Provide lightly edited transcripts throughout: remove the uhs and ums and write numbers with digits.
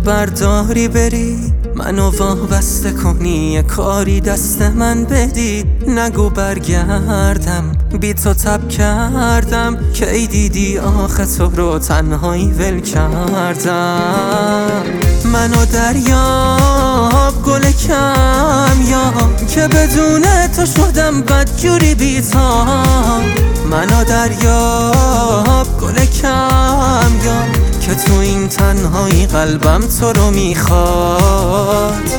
برداری بری، منو وابسته کنی، یه کاری دست من بدی. نگو برگردم، بی تو تب کردم، کی دیدی آخه تو رو تنهایی ول کردم. منو دریاب گل کم یا که بدون تو شدم بدجوری بی‌تاب. منو دریاب گل کم یا که تو این تنهایی قلبم تو رو میخواد.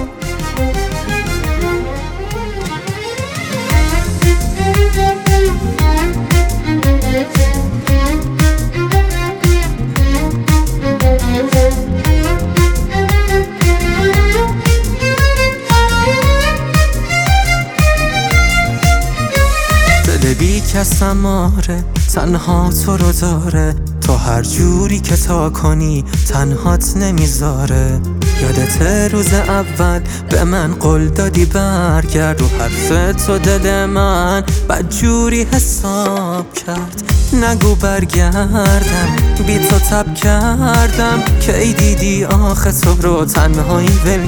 دل بی کسم آره، تنها تو رو داره، تو هر جوری که تا کنی تنهات نمیذاره. یادت روز اول به من قول دادی برگرد، و حرف تو دل من بدجوری حساب کرد. نگو برگردم، بی تو تب کردم، کی دیدی آخه تو رو تنهایی ول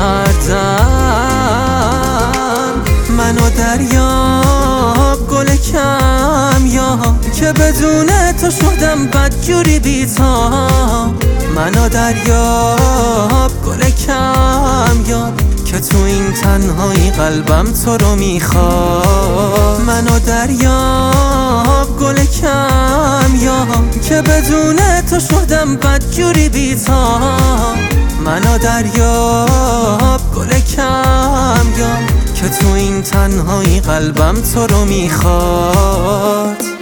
کردم. منو دریاب گل کم یا که بدون تو شدم بدجوری بی‌تاب. منو دریاب گل کم یا که تو این تنهایی قلبم تو رو میخواد. منو دریاب گل کم یا که بدون تو شدم بدجوری بی‌تاب. منو دریاب گل کم یا که تو این تنهایی قلبم تو رو میخواد.